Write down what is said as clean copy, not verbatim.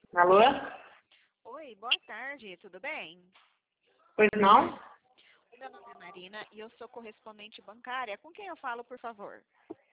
Alô? Oi, boa tarde, tudo bem? Pois não? O meu nome é Marina e eu sou correspondente bancária. Com quem eu falo, por favor?